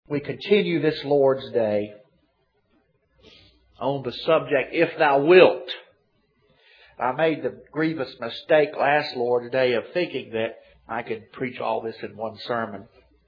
We continue this Lord's Day on the subject, if thou wilt. I made the grievous mistake last Lord's Day of thinking that I could preach all this in one sermon.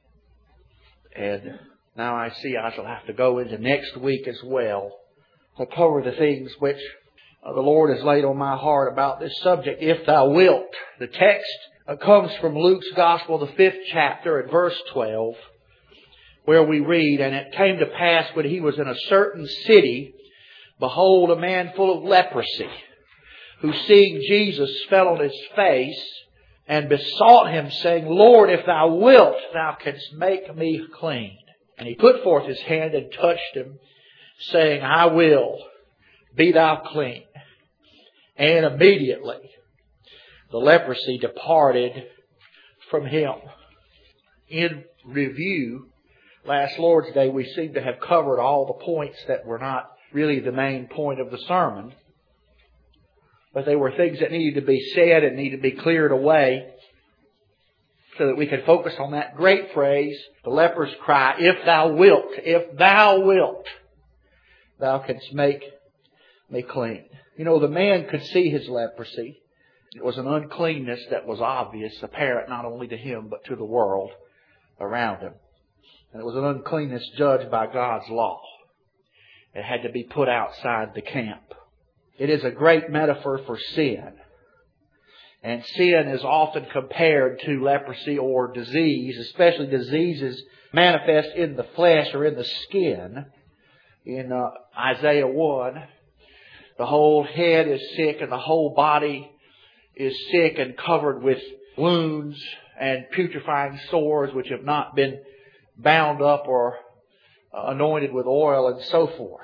And now I see I shall have to go into next week as well to cover the things which the Lord has laid on my heart about this subject, if thou wilt. The text comes from Luke's Gospel, the 5th chapter, at verse 12, where we read, And it came to pass when he was in a certain city, behold, a man full of leprosy, who seeing Jesus fell on his face, and besought him, saying, Lord, if thou wilt, thou canst make me clean. And he put forth his hand and touched him, saying, I will, be thou clean. And immediately the leprosy departed from him. In review, last Lord's Day, we seem to have covered all the points that were not really the main point of the sermon. But they were things that needed to be said and needed to be cleared away so that we could focus on that great phrase, the leper's cry, if thou wilt, thou canst make me clean. You know, the man could see his leprosy. It was an uncleanness that was obvious, apparent not only to him but to the world around him. And it was an uncleanness judged by God's law. It had to be put outside the camp. It is a great metaphor for sin. And sin is often compared to leprosy or disease, especially diseases manifest in the flesh or in the skin. In Isaiah 1, the whole head is sick and the whole body is sick and covered with wounds and putrefying sores which have not been bound up or anointed with oil and so forth.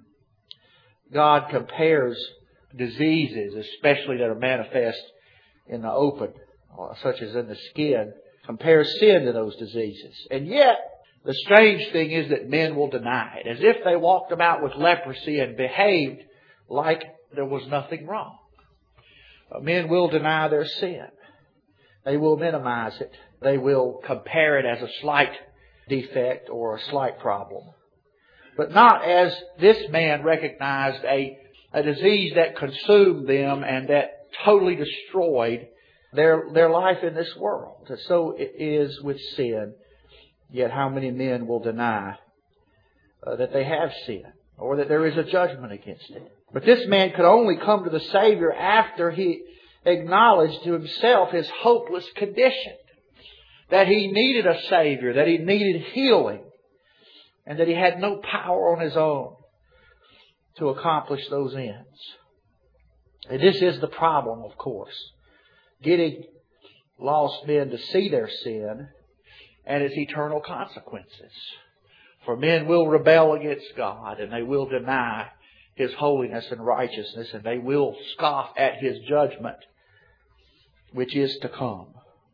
God compares diseases, especially that are manifest in the open, such as in the skin, compares sin to those diseases. And yet, the strange thing is that men will deny it, as if they walked about with leprosy and behaved like there was nothing wrong. Men will deny their sin. They will minimize it. They will compare it as a slight defect or a slight problem. But not as this man recognized a disease that consumed them and that totally destroyed their life in this world. So it is with sin. Yet how many men will deny that they have sinned or that there is a judgment against it? But this man could only come to the Savior after he acknowledged to himself his hopeless condition. That he needed a Savior, that he needed healing, and that he had no power on his own to accomplish those ends. And this is the problem, of course. Getting lost men to see their sin and its eternal consequences. For men will rebel against God and they will deny His holiness and righteousness, and they will scoff at His judgment, which is to come.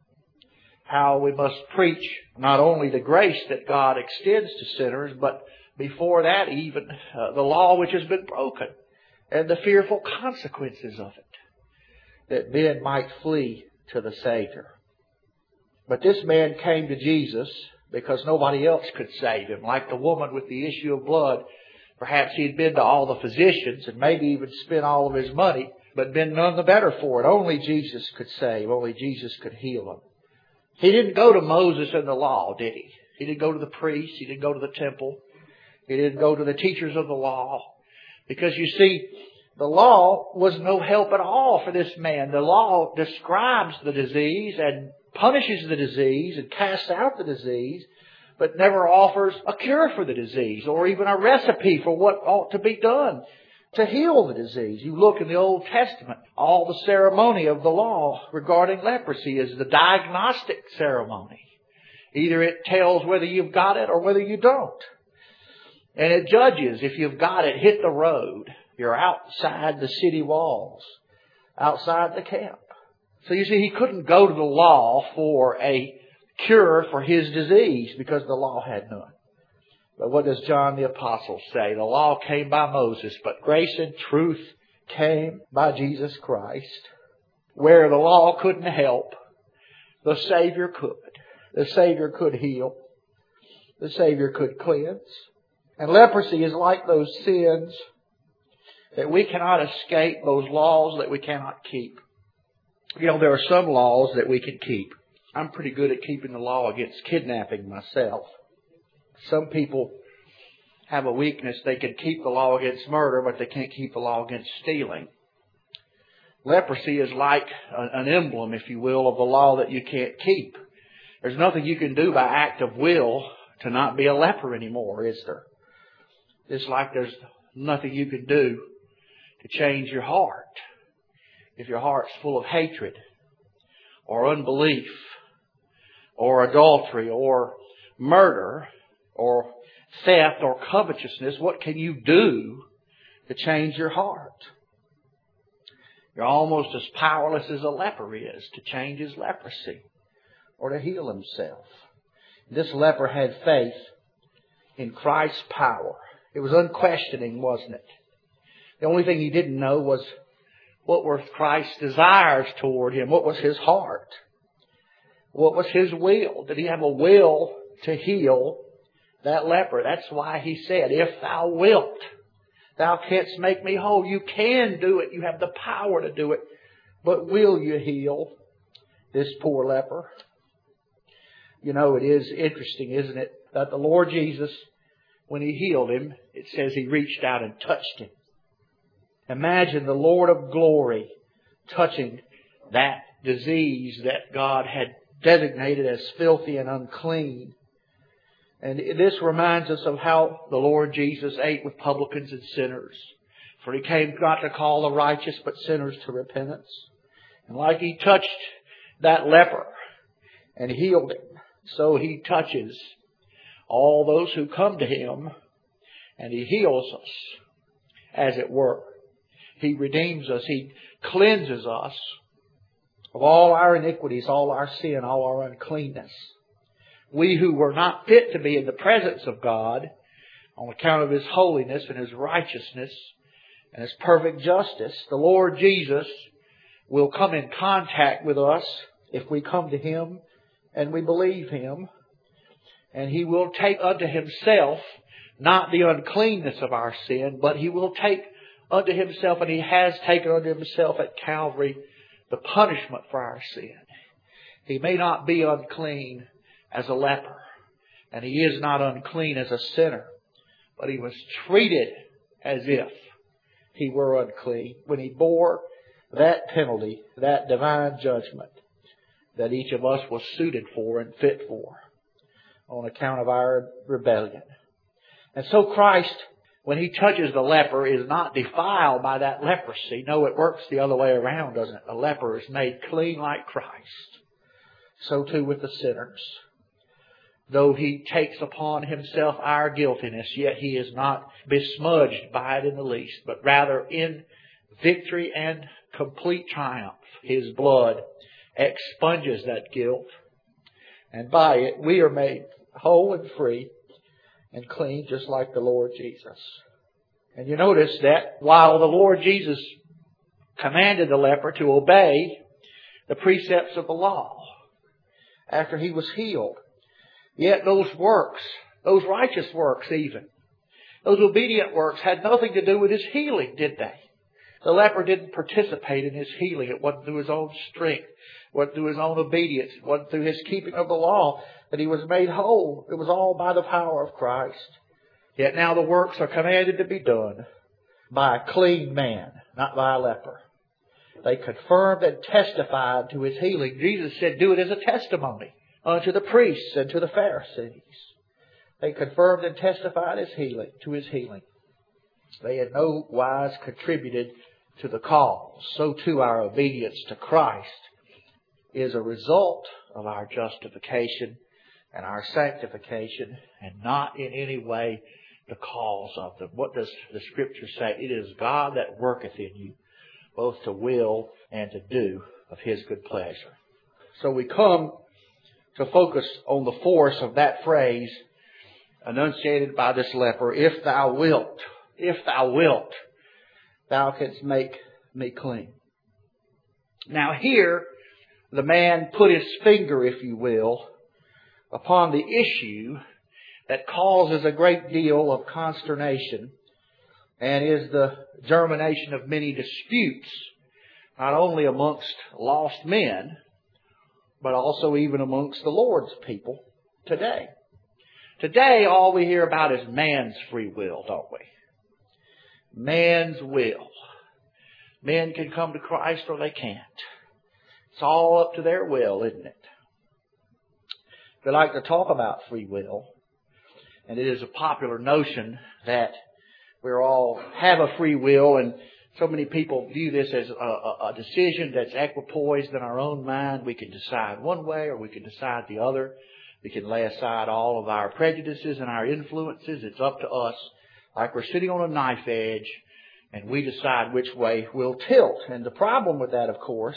How we must preach not only the grace that God extends to sinners, but before that even the law which has been broken and the fearful consequences of it, that men might flee to the Savior. But this man came to Jesus because nobody else could save him. Like the woman with the issue of blood, perhaps he had been to all the physicians and maybe even spent all of his money, but been none the better for it. Only Jesus could save. Only Jesus could heal him. He didn't go to Moses and the law, did he? He didn't go to the priests. He didn't go to the temple. He didn't go to the teachers of the law. Because you see, the law was no help at all for this man. The law describes the disease and punishes the disease and casts out the disease, but never offers a cure for the disease or even a recipe for what ought to be done to heal the disease. You look in the Old Testament, all the ceremony of the law regarding leprosy is the diagnostic ceremony. Either it tells whether you've got it or whether you don't. And it judges if you've got it, hit the road. You're outside the city walls, outside the camp. So you see, he couldn't go to the law for a cure for his disease because the law had none. But what does John the Apostle say? The law came by Moses, but grace and truth came by Jesus Christ. Where the law couldn't help, the Savior could. The Savior could heal. the Savior could cleanse. And leprosy is like those sins that we cannot escape, those laws that we cannot keep. You know, there are some laws that we can keep. I'm pretty good at keeping the law against kidnapping myself. Some people have a weakness. They can keep the law against murder, but they can't keep the law against stealing. Leprosy is like an emblem, if you will, of the law that you can't keep. There's nothing you can do by act of will to not be a leper anymore, is there? It's like there's nothing you can do to change your heart. If your heart's full of hatred or unbelief or adultery or murder or theft or covetousness, what can you do to change your heart? You're almost as powerless as a leper is to change his leprosy or to heal himself. This leper had faith in Christ's power. It was unquestioning, wasn't it? The only thing he didn't know was what were Christ's desires toward him. What was his heart? What was his will? Did he have a will to heal that leper? That's why he said, if thou wilt, thou canst make me whole. You can do it. You have the power to do it. But will you heal this poor leper? You know, it is interesting, isn't it, that the Lord Jesus, when He healed him, it says He reached out and touched him. Imagine the Lord of glory touching that disease that God had designated as filthy and unclean. And this reminds us of how the Lord Jesus ate with publicans and sinners. For He came not to call the righteous, but sinners to repentance. And like He touched that leper and healed him, so He touches all those who come to Him, and He heals us, as it were. He redeems us. He cleanses us of all our iniquities, all our sin, all our uncleanness. We who were not fit to be in the presence of God on account of His holiness and His righteousness and His perfect justice, the Lord Jesus will come in contact with us if we come to Him and we believe Him. And He will take unto Himself not the uncleanness of our sin, but He will take unto Himself, and He has taken unto Himself at Calvary, the punishment for our sin. He may not be unclean as a leper, and He is not unclean as a sinner, but He was treated as if He were unclean when He bore that penalty, that divine judgment that each of us was suited for and fit for on account of our rebellion. And so Christ, when He touches the leper, is not defiled by that leprosy. No, it works the other way around, doesn't it? The leper is made clean like Christ. So too with the sinners. Though He takes upon Himself our guiltiness, yet He is not besmudged by it in the least, but rather in victory and complete triumph, His blood expunges that guilt. And by it, we are made whole and free and clean, just like the Lord Jesus. And you notice that while the Lord Jesus commanded the leper to obey the precepts of the law after he was healed, yet those works, those righteous works even, those obedient works had nothing to do with his healing, did they? The leper didn't participate in his healing. It wasn't through his own strength. It wasn't through his own obedience. It wasn't through his keeping of the law that he was made whole. It was all by the power of Christ. Yet now the works are commanded to be done by a clean man, not by a leper. They confirmed and testified to his healing. Jesus said, do it as a testimony unto the priests and to the Pharisees. They confirmed and testified to his healing. They had no wise contributed to the cause. So too our obedience to Christ is a result of our justification and our sanctification, and not in any way the cause of them. What does the Scripture say? It is God that worketh in you, both to will and to do of His good pleasure. So we come to focus on the force of that phrase enunciated by this leper, if thou wilt, thou canst make me clean. Now here, the man put his finger, if you will, upon the issue that causes a great deal of consternation and is the germination of many disputes, not only amongst lost men, but also even amongst the Lord's people today. Today, all we hear about is man's free will, don't we? Man's will. Men can come to Christ or they can't. It's all up to their will, isn't it? We like to talk about free will, and it is a popular notion that we all have a free will, and so many people view this as a decision that's equipoised in our own mind. We can decide one way or we can decide the other. We can lay aside all of our prejudices and our influences. It's up to us, like we're sitting on a knife edge, and we decide which way we'll tilt. And the problem with that, of course,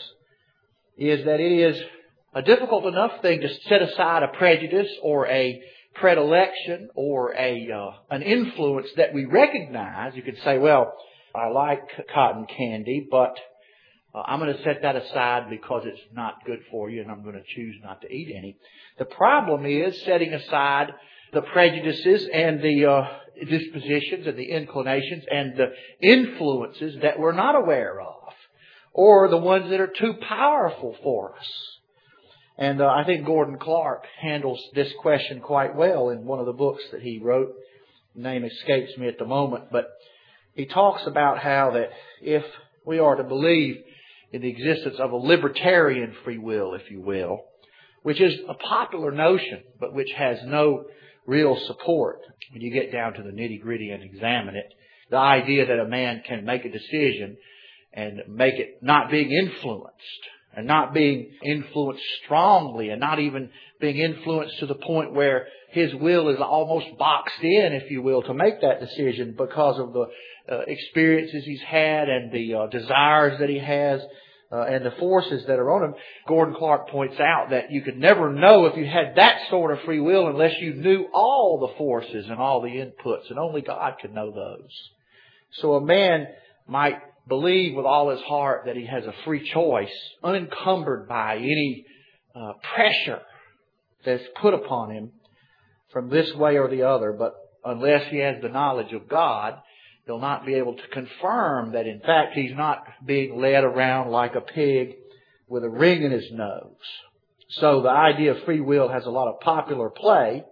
is that it is a difficult enough thing to set aside a prejudice or a predilection or an influence that we recognize. You could say, well, I like cotton candy, but I'm going to set that aside because it's not good for you and I'm going to choose not to eat any. The problem is setting aside the prejudices and the dispositions and the inclinations and the influences that we're not aware of, or the ones that are too powerful for us. And I think Gordon Clark handles this question quite well in one of the books that he wrote. The name escapes me at the moment, but he talks about how that if we are to believe in the existence of a libertarian free will, if you will, which is a popular notion, but which has no real support when you get down to the nitty-gritty and examine it, the idea that a man can make a decision and make it not being influenced, and not being influenced strongly, and not even being influenced to the point where his will is almost boxed in, if you will, to make that decision because of the experiences he's had and the desires that he has and the forces that are on him. Gordon Clark points out that you could never know if you had that sort of free will unless you knew all the forces and all the inputs, and only God could know those. So a man might believe with all his heart that he has a free choice, unencumbered by any pressure that's put upon him from this way or the other. But unless he has the knowledge of God, he'll not be able to confirm that in fact he's not being led around like a pig with a ring in his nose. So the idea of free will has a lot of popular play.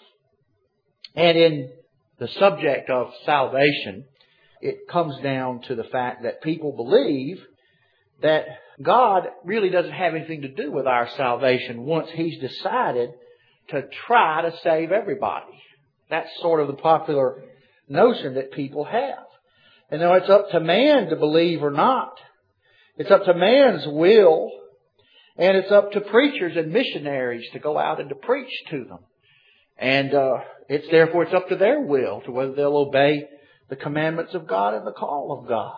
And in the subject of salvation, it comes down to the fact that people believe that God really doesn't have anything to do with our salvation once He's decided to try to save everybody. That's sort of the popular notion that people have. And now it's up to man to believe or not. It's up to man's will, and it's up to preachers and missionaries to go out and to preach to them. And therefore it's up to their will to whether they'll obey the commandments of God and the call of God.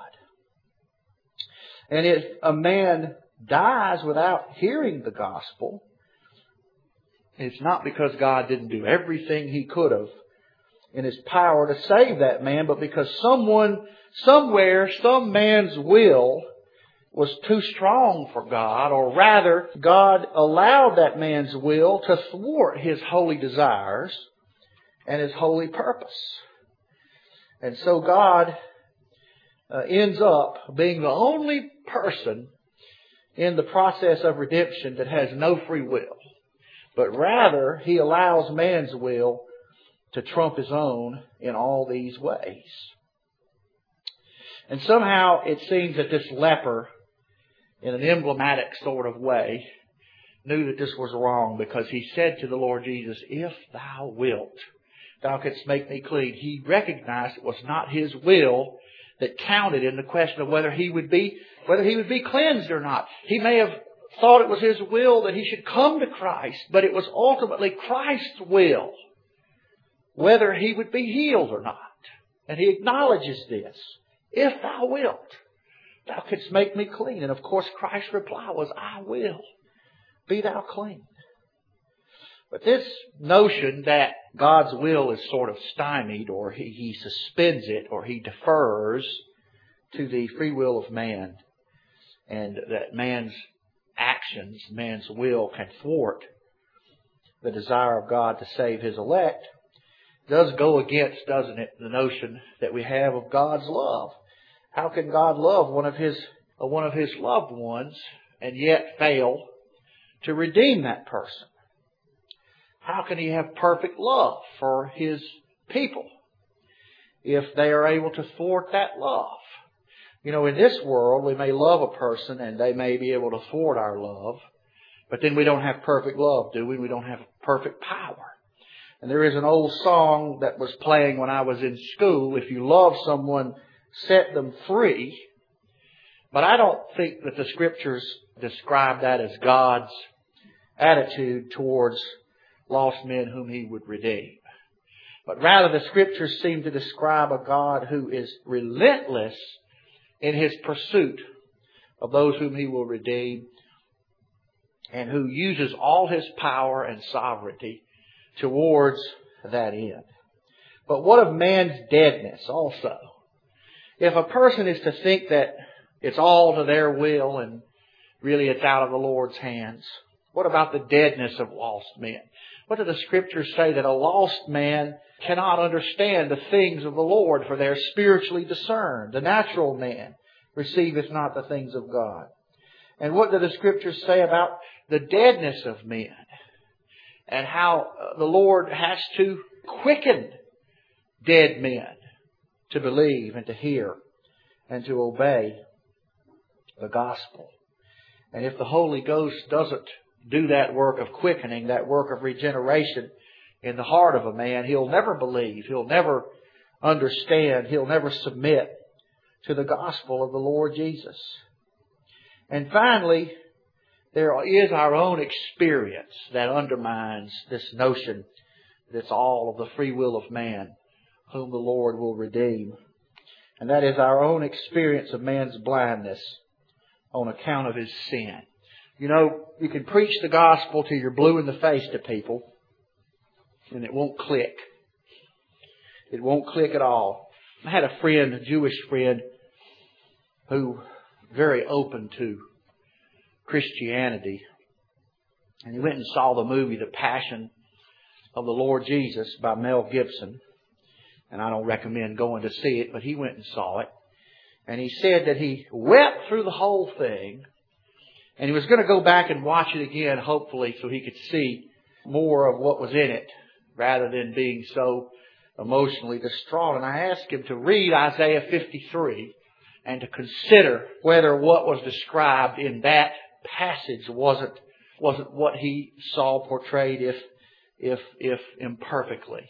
And if a man dies without hearing the gospel, it's not because God didn't do everything He could have in His power to save that man, but because someone, somewhere, some man's will was too strong for God, or rather, God allowed that man's will to thwart His holy desires and His holy purpose. And so God ends up being the only person in the process of redemption that has no free will. But rather, He allows man's will to trump His own in all these ways. And somehow it seems that this leper, in an emblematic sort of way, knew that this was wrong, because he said to the Lord Jesus, "If Thou wilt, Thou couldst make me clean." He recognized it was not his will that counted in the question of whether he would be cleansed or not. He may have thought it was his will that he should come to Christ, but it was ultimately Christ's will whether he would be healed or not. And he acknowledges this. "If Thou wilt, Thou couldst make me clean." And of course Christ's reply was, "I will. Be thou clean." But this notion that God's will is sort of stymied, or He suspends it, or He defers to the free will of man, and that man's actions, man's will can thwart the desire of God to save His elect, does go against, doesn't it, the notion that we have of God's love. How can God love one of His loved ones and yet fail to redeem that person? How can He have perfect love for His people if they are able to thwart that love? You know, in this world, we may love a person and they may be able to thwart our love, but then we don't have perfect love, do we? We don't have perfect power. And there is an old song that was playing when I was in school, if you love someone, set them free. But I don't think that the Scriptures describe that as God's attitude towards lost men whom He would redeem. But rather the Scriptures seem to describe a God who is relentless in His pursuit of those whom He will redeem, and who uses all His power and sovereignty towards that end. But what of man's deadness also? If a person is to think that it's all to their will and really it's out of the Lord's hands, what about the deadness of lost men? What do the Scriptures say? That a lost man cannot understand the things of the Lord, for they are spiritually discerned. The natural man receiveth not the things of God. And what do the Scriptures say about the deadness of men? And how the Lord has to quicken dead men to believe and to hear and to obey the gospel. And if the Holy Ghost doesn't do that work of quickening, that work of regeneration in the heart of a man, he'll never believe, he'll never understand, he'll never submit to the gospel of the Lord Jesus. And finally, there is our own experience that undermines this notion that it's all of the free will of man whom the Lord will redeem. And that is our own experience of man's blindness on account of his sin. You know, you can preach the gospel till you're blue in the face to people, and it won't click. It won't click at all. I had a friend, a Jewish friend, who very open to Christianity. And he went and saw the movie The Passion of the Lord Jesus by Mel Gibson. And I don't recommend going to see it, but he went and saw it. And he said that he wept through the whole thing. And he was going to go back and watch it again, hopefully, so he could see more of what was in it, rather than being so emotionally distraught. And I asked him to read Isaiah 53 and to consider whether what was described in that passage wasn't what he saw portrayed, if imperfectly,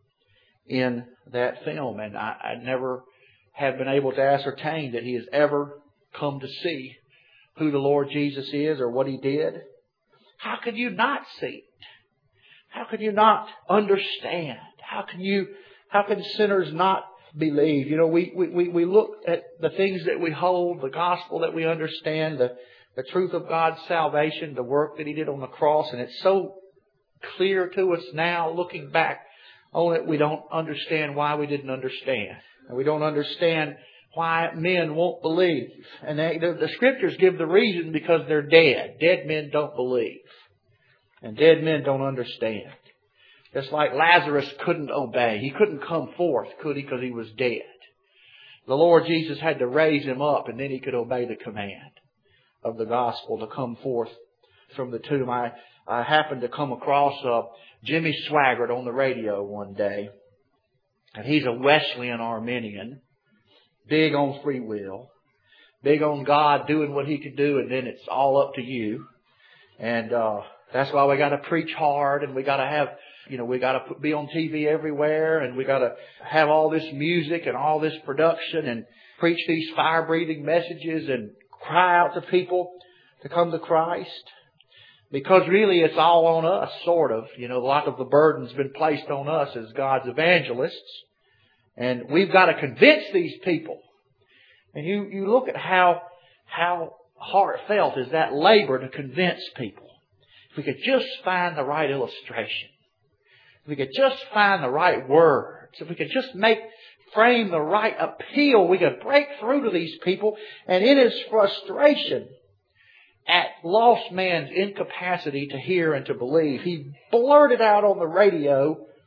in that film. And I never have been able to ascertain that he has ever come to see who the Lord Jesus is or what He did. How could you not see it? How could you not understand? How can sinners not believe? You know, we look at the things that we hold, the gospel that we understand, the truth of God's salvation, the work that He did on the cross, and it's so clear to us now, looking back on it, we don't understand why we didn't understand. And we don't understand why men won't believe. And the Scriptures give the reason: because they're dead. Dead men don't believe. And dead men don't understand. Just like Lazarus couldn't obey. He couldn't come forth, could he? Because he was dead. The Lord Jesus had to raise him up, and then he could obey the command of the gospel to come forth from the tomb. I happened to come across Jimmy Swaggart on the radio one day. And he's a Wesleyan Arminian. Big on free will. Big on God doing what He can do, and then it's all up to you. And that's why we got to preach hard, and we got to have, we got to be on TV everywhere, and we got to have all this music and all this production and preach these fire-breathing messages and cry out to people to come to Christ. Because really it's all on us, sort of. A lot of the burden's been placed on us as God's evangelists. And we've got to convince these people. And you look at how heartfelt is that labor to convince people. If we could just find the right illustration. If we could just find the right words. If we could just frame the right appeal, we could break through to these people. And in his frustration at lost man's incapacity to hear and to believe, he blurted out on the radio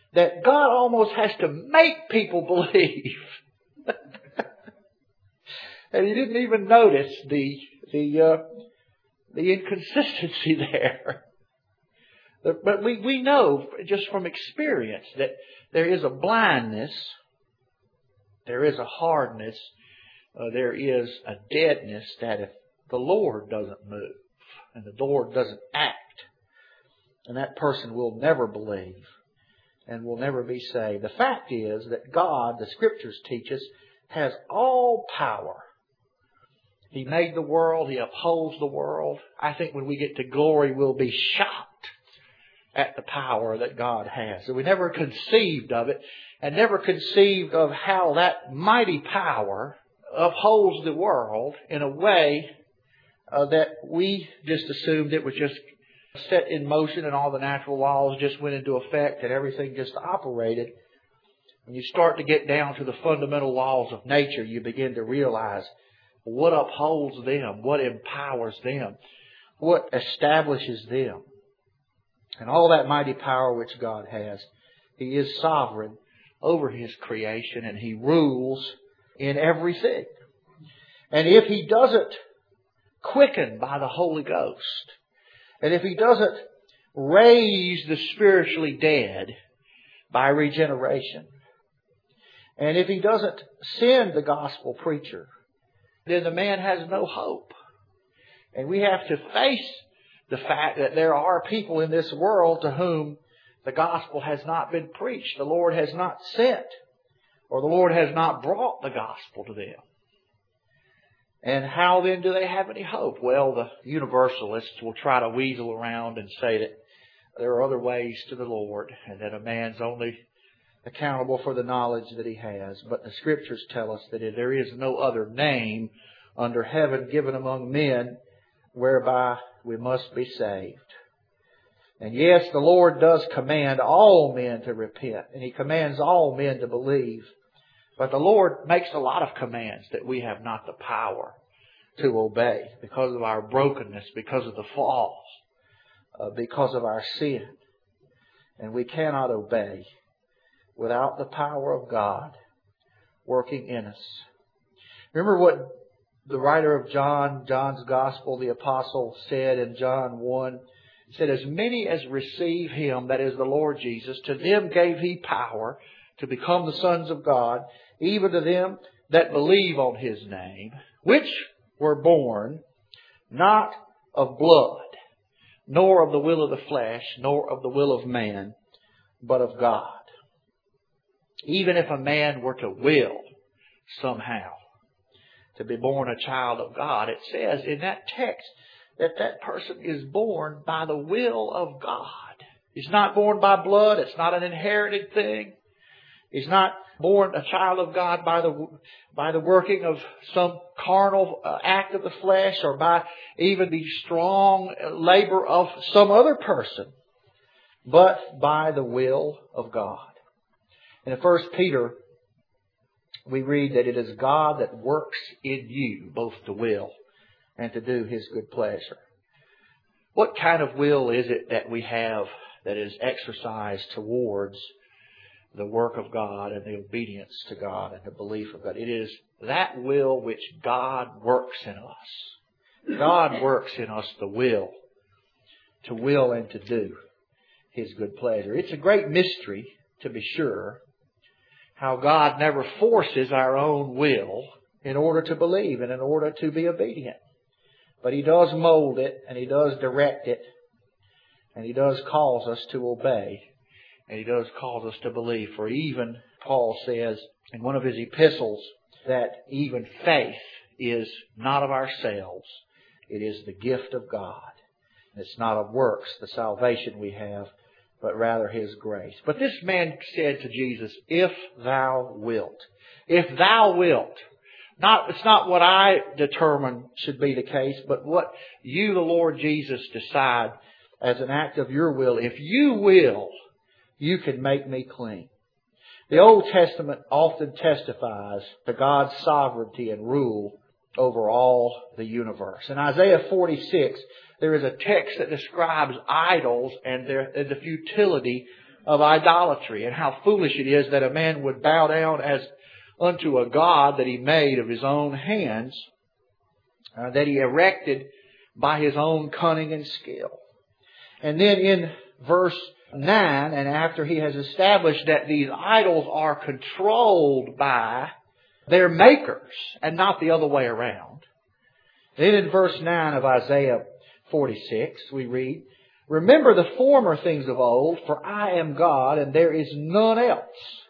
that God almost has to make people believe. And He didn't even notice the inconsistency there. But we know just from experience that there is a blindness, there is a hardness, there is a deadness that if the Lord doesn't move and the Lord doesn't act, and that person will never believe and will never be saved. The fact is that God, the Scriptures teach us, has all power. He made the world. He upholds the world. I think when we get to glory, we'll be shocked at the power that God has. So we never conceived of it and never conceived of how that mighty power upholds the world in a way that we just assumed it was just set in motion and all the natural laws just went into effect and everything just operated. When you start to get down to the fundamental laws of nature, you begin to realize what upholds them, what empowers them, what establishes them. And all that mighty power which God has, He is sovereign over His creation and He rules in everything. And if He doesn't quicken by the Holy Ghost, and if He doesn't raise the spiritually dead by regeneration, and if He doesn't send the gospel preacher, then the man has no hope. And we have to face the fact that there are people in this world to whom the gospel has not been preached. The Lord has not sent, or the Lord has not brought the gospel to them. And how then do they have any hope? Well, the universalists will try to weasel around and say that there are other ways to the Lord and that a man's only accountable for the knowledge that he has. But the Scriptures tell us that there is no other name under heaven given among men whereby we must be saved. And yes, the Lord does command all men to repent, and He commands all men to believe. But the Lord makes a lot of commands that we have not the power to obey because of our brokenness, because of the falls, because of our sin. And we cannot obey without the power of God working in us. Remember what the writer of John's Gospel, the apostle, said in John 1. He said, as many as receive Him, that is the Lord Jesus, to them gave He power to become the sons of God, even to them that believe on His name, which were born not of blood, nor of the will of the flesh, nor of the will of man, but of God. Even if a man were to will somehow to be born a child of God, it says in that text that that person is born by the will of God. He's not born by blood. It's not an inherited thing. He's not born a child of God by the working of some carnal act of the flesh or by even the strong labor of some other person, but by the will of God. And in 1 Peter, we read that it is God that works in you both to will and to do His good pleasure. What kind of will is it that we have that is exercised towards the work of God and the obedience to God and the belief of God? It is that will which God works in us. God works in us the will to will and to do His good pleasure. It's a great mystery, to be sure, how God never forces our own will in order to believe and in order to be obedient. But He does mold it, and He does direct it, and He does cause us to obey, and He does cause us to believe. For even Paul says in one of his epistles that even faith is not of ourselves. It is the gift of God. It's not of works, the salvation we have, but rather His grace. But this man said to Jesus, if Thou wilt. If Thou wilt. It's not what I determine should be the case, but what You, the Lord Jesus, decide as an act of Your will. If You will, You can make me clean. The Old Testament often testifies to God's sovereignty and rule over all the universe. In Isaiah 46, there is a text that describes idols and the futility of idolatry, and how foolish it is that a man would bow down as unto a god that he made of his own hands, that he erected by his own cunning and skill. And then in verse 9, and after he has established that these idols are controlled by their makers and not the other way around, then in verse 9 of Isaiah 46 we read, "Remember the former things of old, for I am God and there is none else.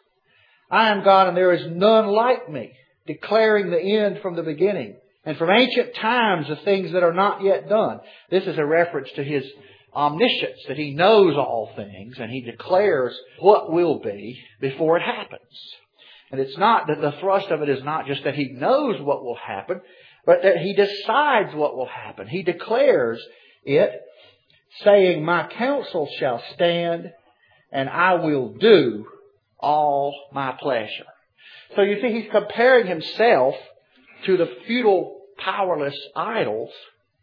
I am God and there is none like me, declaring the end from the beginning, and from ancient times the things that are not yet done." This is a reference to His omniscience, that He knows all things and He declares what will be before it happens. And it's not that the thrust of it is not just that He knows what will happen, but that He decides what will happen. He declares it, saying, "My counsel shall stand, and I will do all my pleasure." So you see, He's comparing Himself to the futile, powerless idols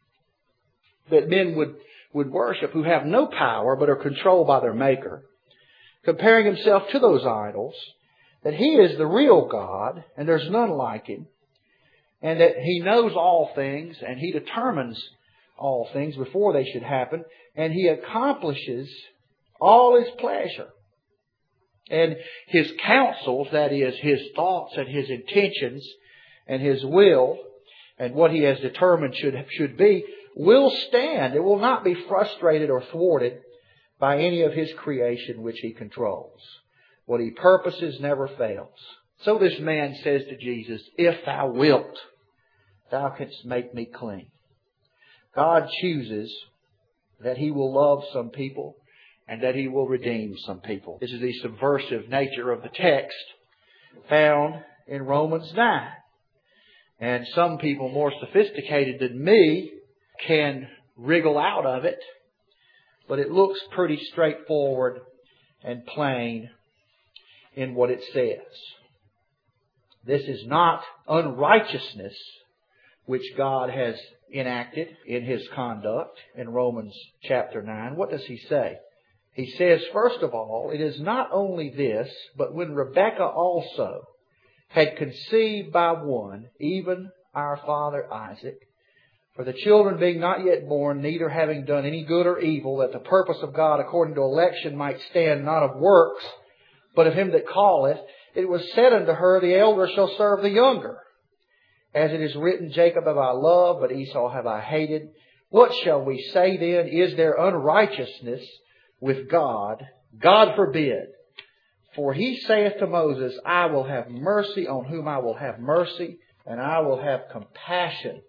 that men would worship, who have no power but are controlled by their Maker. Comparing Himself to those idols, that He is the real God and there's none like Him, and that He knows all things and He determines all things before they should happen, and He accomplishes all His pleasure. And His counsels, that is, His thoughts and His intentions and His will, and what He has determined should be, will stand. It will not be frustrated or thwarted by any of His creation which He controls. What He purposes never fails. So this man says to Jesus, "If Thou wilt, Thou canst make me clean." God chooses that He will love some people and that He will redeem some people. This is the subversive nature of the text found in Romans 9. And some people more sophisticated than me can wriggle out of it, but it looks pretty straightforward and plain in what it says. This is not unrighteousness which God has enacted in His conduct in Romans chapter 9. What does He say? He says, first of all, "It is not only this, but when Rebekah also had conceived by one, even our father Isaac, for the children being not yet born, neither having done any good or evil, that the purpose of God according to election might stand, not of works, but of Him that calleth, it was said unto her, The elder shall serve the younger. As it is written, Jacob have I loved, but Esau have I hated. What shall we say then? Is there unrighteousness with God? God forbid. For He saith to Moses, I will have mercy on whom I will have mercy, and I will have compassion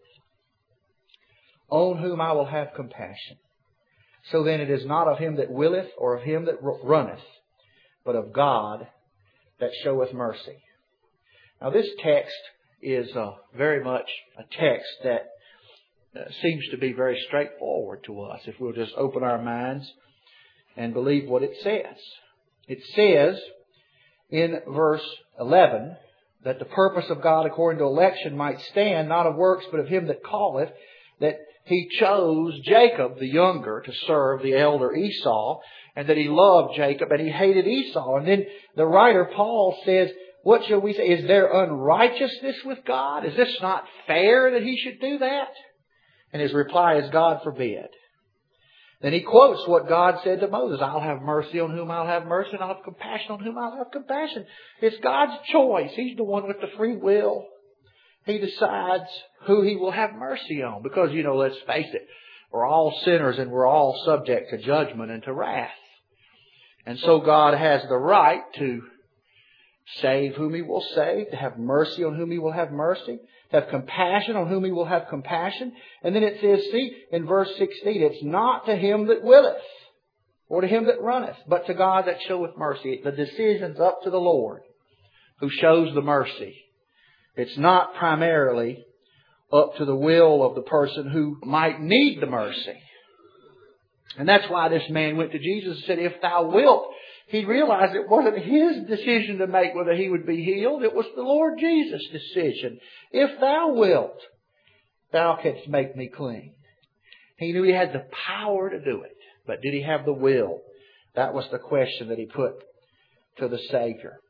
on whom I will have compassion. So then it is not of him that willeth or of him that runneth, but of God that showeth mercy." Now this text is very much a text that seems to be very straightforward to us if we'll just open our minds and believe what it says. It says in verse 11 that the purpose of God according to election might stand, not of works, but of Him that calleth, that He chose Jacob the younger to serve the elder Esau, and that He loved Jacob and He hated Esau. And then the writer Paul says, what shall we say? Is there unrighteousness with God? Is this not fair that He should do that? And his reply is, God forbid. Then he quotes what God said to Moses, I'll have mercy on whom I'll have mercy, and I'll have compassion on whom I'll have compassion. It's God's choice. He's the one with the free will. He decides who He will have mercy on. Because, let's face it, we're all sinners and we're all subject to judgment and to wrath. And so God has the right to save whom He will save, to have mercy on whom He will have mercy, to have compassion on whom He will have compassion. And then it says, see, in verse 16, it's not to him that willeth or to him that runneth, but to God that showeth mercy. The decision's up to the Lord who shows the mercy. It's not primarily up to the will of the person who might need the mercy. And that's why this man went to Jesus and said, if Thou wilt. He realized it wasn't his decision to make whether he would be healed. It was the Lord Jesus' decision. If Thou wilt, Thou canst make me clean. He knew he had the power to do it. But did he have the will? That was the question that he put to the Savior.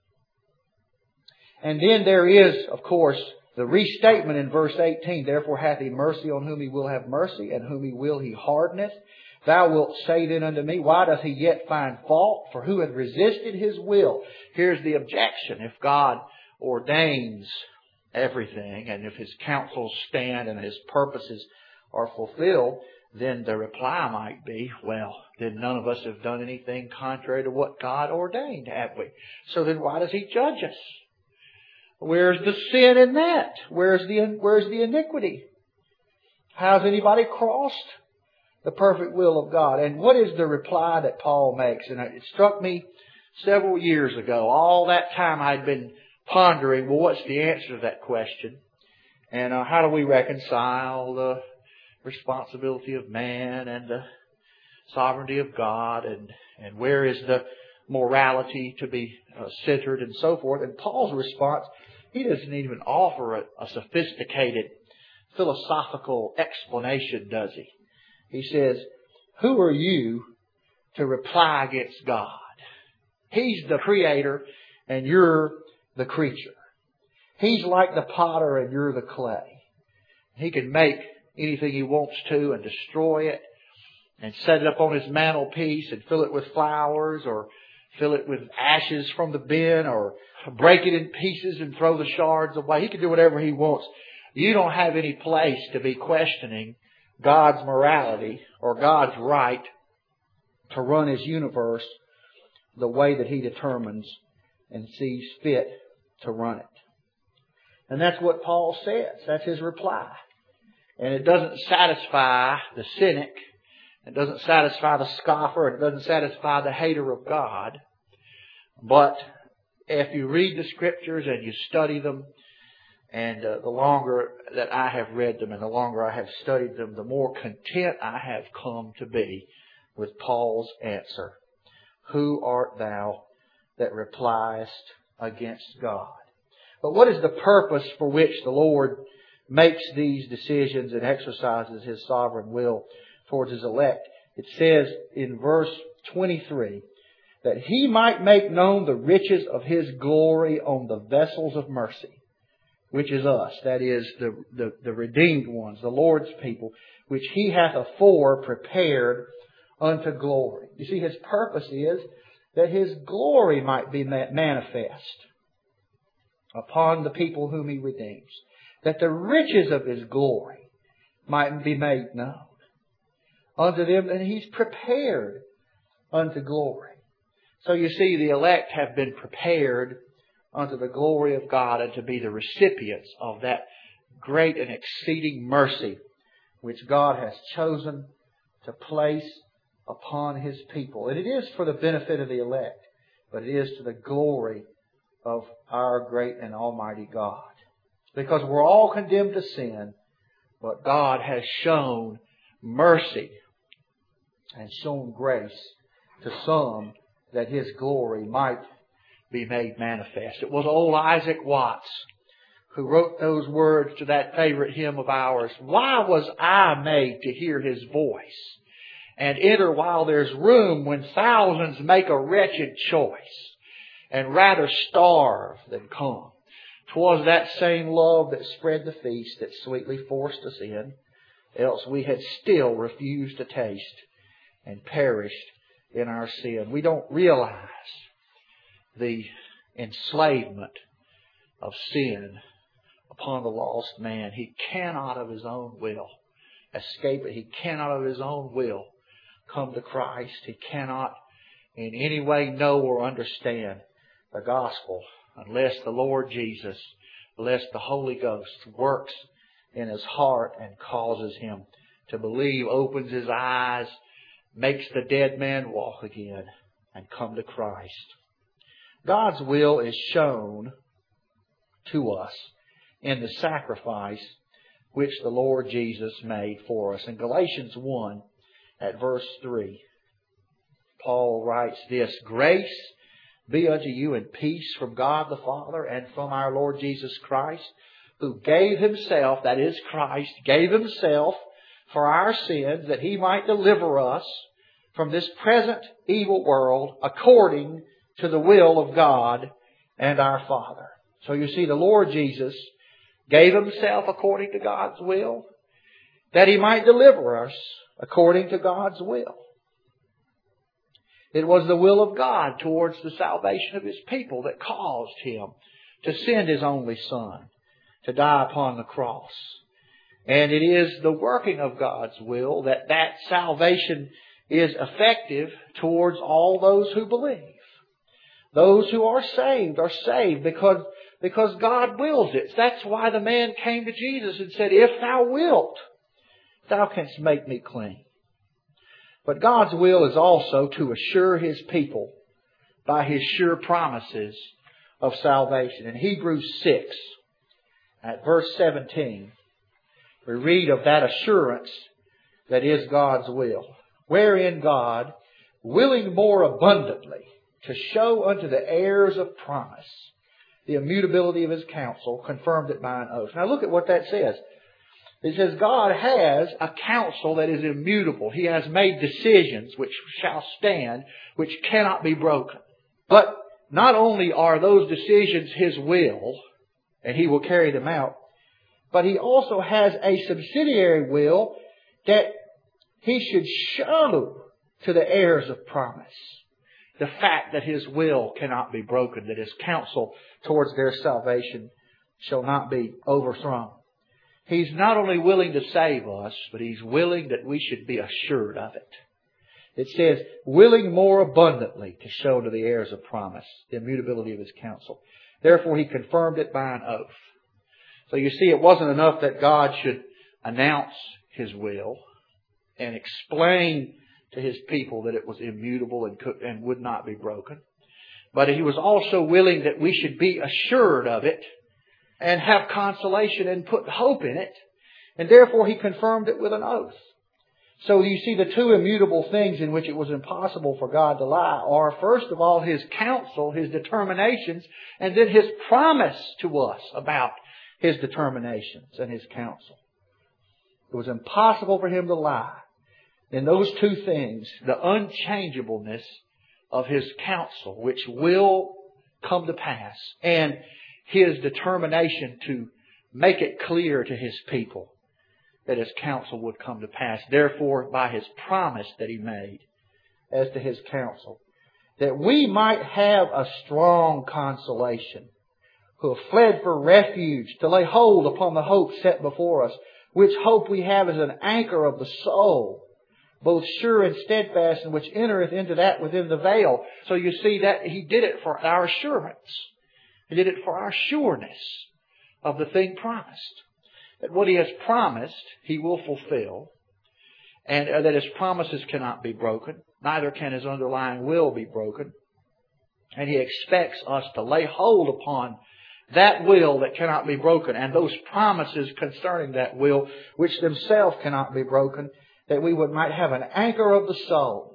And then there is, of course, the restatement in verse 18. Therefore hath He mercy on whom He will have mercy, and whom He will He hardeneth. Thou wilt say then unto me, why doth he yet find fault? For who hath resisted His will? Here's the objection. If God ordains everything, and if His counsels stand and His purposes are fulfilled, then the reply might be, well, then none of us have done anything contrary to what God ordained, have we? So then why does He judge us? Where's the sin in that? Where's the iniquity? How's anybody crossed the perfect will of God? And what is the reply that Paul makes? And it struck me several years ago. All that time I'd been pondering, well, what's the answer to that question? And how do we reconcile the responsibility of man and the sovereignty of God? And where is the morality to be centered and so forth? And Paul's response, he doesn't even offer a sophisticated philosophical explanation, does he? He says, who are you to reply against God? He's the creator and you're the creature. He's like the potter and you're the clay. He can make anything He wants to and destroy it and set it up on His mantelpiece and fill it with flowers or fill it with ashes from the bin or break it in pieces and throw the shards away. He can do whatever He wants. You don't have any place to be questioning God's morality or God's right to run His universe the way that He determines and sees fit to run it. And that's what Paul says. That's his reply. And it doesn't satisfy the cynic. It doesn't satisfy the scoffer. It doesn't satisfy the hater of God. But if you read the Scriptures and you study them, and the longer that I have read them and the longer I have studied them, the more content I have come to be with Paul's answer. Who art thou that repliest against God? But what is the purpose for which the Lord makes these decisions and exercises His sovereign will towards His elect? It says in verse 23, that He might make known the riches of His glory on the vessels of mercy, which is us, that is, the redeemed ones, the Lord's people, which He hath afore prepared unto glory. You see, His purpose is that His glory might be manifest upon the people whom He redeems. That the riches of His glory might be made known unto them, and He's prepared unto glory. So you see, the elect have been prepared unto the glory of God and to be the recipients of that great and exceeding mercy which God has chosen to place upon His people. And it is for the benefit of the elect, but it is to the glory of our great and almighty God. Because we're all condemned to sin, but God has shown mercy and shown grace to some that His glory might be made manifest. It was old Isaac Watts who wrote those words to that favorite hymn of ours. Why was I made to hear His voice and enter while there's room, when thousands make a wretched choice and rather starve than come? 'Twas that same love that spread the feast that sweetly forced us in, else we had still refused to taste and perished in our sin. We don't realize the enslavement of sin upon the lost man. He cannot of his own will escape it. He cannot of his own will come to Christ. He cannot in any way know or understand the gospel unless the Lord Jesus, unless the Holy Ghost works in his heart and causes him to believe, opens his eyes, makes the dead man walk again and come to Christ. God's will is shown to us in the sacrifice which the Lord Jesus made for us. In Galatians 1 at verse 3, Paul writes this, Grace be unto you and peace from God the Father and from our Lord Jesus Christ, who gave Himself, that is Christ, gave Himself for our sins, that He might deliver us from this present evil world according to the will of God and our Father. So you see, the Lord Jesus gave Himself according to God's will, that He might deliver us according to God's will. It was the will of God towards the salvation of His people that caused Him to send His only Son to die upon the cross. And it is the working of God's will that salvation is effective towards all those who believe. Those who are saved because God wills it. That's why the man came to Jesus and said, "If thou wilt, thou canst make me clean." But God's will is also to assure His people by His sure promises of salvation. In Hebrews 6, at verse 17, we read of that assurance that is God's will. Wherein God, willing more abundantly to show unto the heirs of promise the immutability of His counsel, confirmed it by an oath. Now look at what that says. It says God has a counsel that is immutable. He has made decisions which shall stand, which cannot be broken. But not only are those decisions His will, and He will carry them out, but He also has a subsidiary will that He should show to the heirs of promise the fact that His will cannot be broken, that His counsel towards their salvation shall not be overthrown. He's not only willing to save us, but He's willing that we should be assured of it. It says, willing more abundantly to show to the heirs of promise the immutability of His counsel. Therefore He confirmed it by an oath. So you see, it wasn't enough that God should announce His will and explain to His people that it was immutable and would not be broken. But He was also willing that we should be assured of it and have consolation and put hope in it. And therefore He confirmed it with an oath. So you see, the two immutable things in which it was impossible for God to lie are, first of all, His counsel, His determinations, and then His promise to us about His determinations and His counsel. It was impossible for Him to lie. In those two things, the unchangeableness of His counsel, which will come to pass, and His determination to make it clear to His people that His counsel would come to pass. Therefore, by His promise that He made as to His counsel, that we might have a strong consolation, who have fled for refuge to lay hold upon the hope set before us, which hope we have as an anchor of the soul, both sure and steadfast, and which entereth into that within the veil. So you see that He did it for our assurance. He did it for our sureness of the thing promised. That what He has promised, He will fulfill. And that His promises cannot be broken. Neither can His underlying will be broken. And He expects us to lay hold upon that will that cannot be broken, and those promises concerning that will, which themselves cannot be broken, that we might have an anchor of the soul,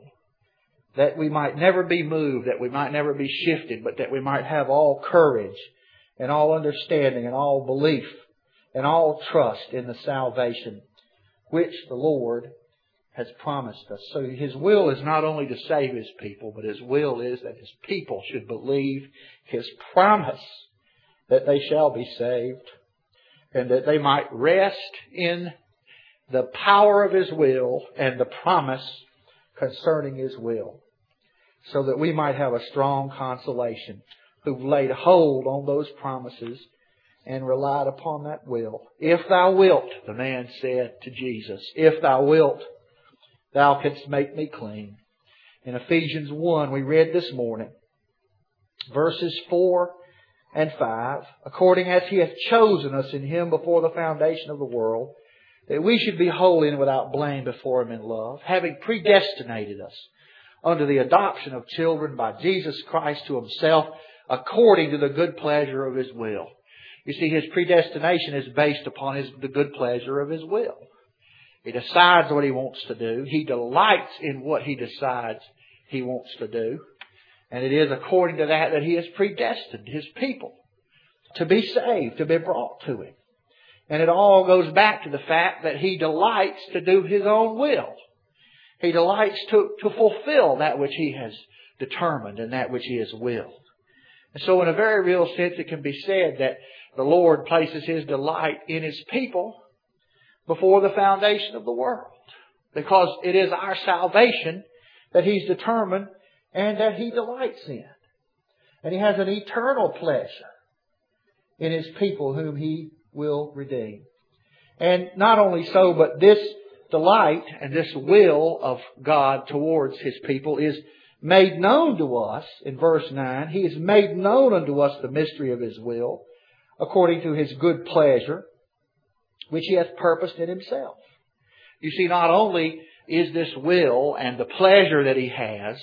that we might never be moved, that we might never be shifted, but that we might have all courage and all understanding and all belief and all trust in the salvation which the Lord has promised us. So His will is not only to save His people, but His will is that His people should believe His promise that they shall be saved, and that they might rest in the power of His will and the promise concerning His will, so that we might have a strong consolation who've laid hold on those promises and relied upon that will. If thou wilt, the man said to Jesus, if thou wilt, thou canst make me clean. In Ephesians 1, we read this morning, verses 4 and 5, according as He hath chosen us in Him before the foundation of the world, that we should be holy and without blame before Him in love, having predestinated us unto the adoption of children by Jesus Christ to Himself, according to the good pleasure of His will. You see, His predestination is based upon the good pleasure of His will. He decides what He wants to do. He delights in what He decides He wants to do. And it is according to that He has predestined His people to be saved, to be brought to Him. And it all goes back to the fact that He delights to do His own will. He delights to fulfill that which He has determined and that which He has willed. And so in a very real sense, it can be said that the Lord places His delight in His people before the foundation of the world. Because it is our salvation that He's determined and that He delights in. And He has an eternal pleasure in His people whom He will redeem. And not only so, but this delight and this will of God towards His people is made known to us in verse 9. He has made known unto us the mystery of His will, according to His good pleasure, which He hath purposed in Himself. You see, not only is this will and the pleasure that He has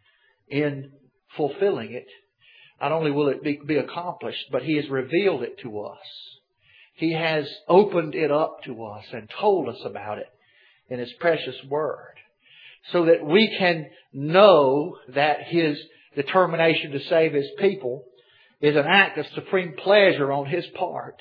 in fulfilling it, not only will it be accomplished, but He has revealed it to us. He has opened it up to us and told us about it in His precious Word, so that we can know that His determination to save His people is an act of supreme pleasure on His part,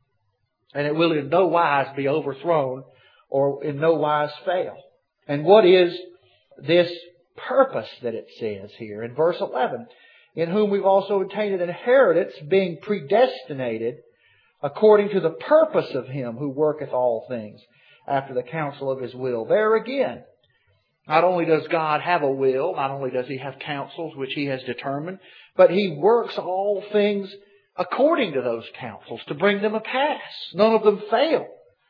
and it will in no wise be overthrown or in no wise fail. And what is this purpose that it says here in verse 11? In whom we've also obtained an inheritance, being predestinated according to the purpose of Him who worketh all things after the counsel of His will. There again, not only does God have a will, not only does He have counsels which He has determined, but He works all things according to those counsels to bring them to pass. None of them fail.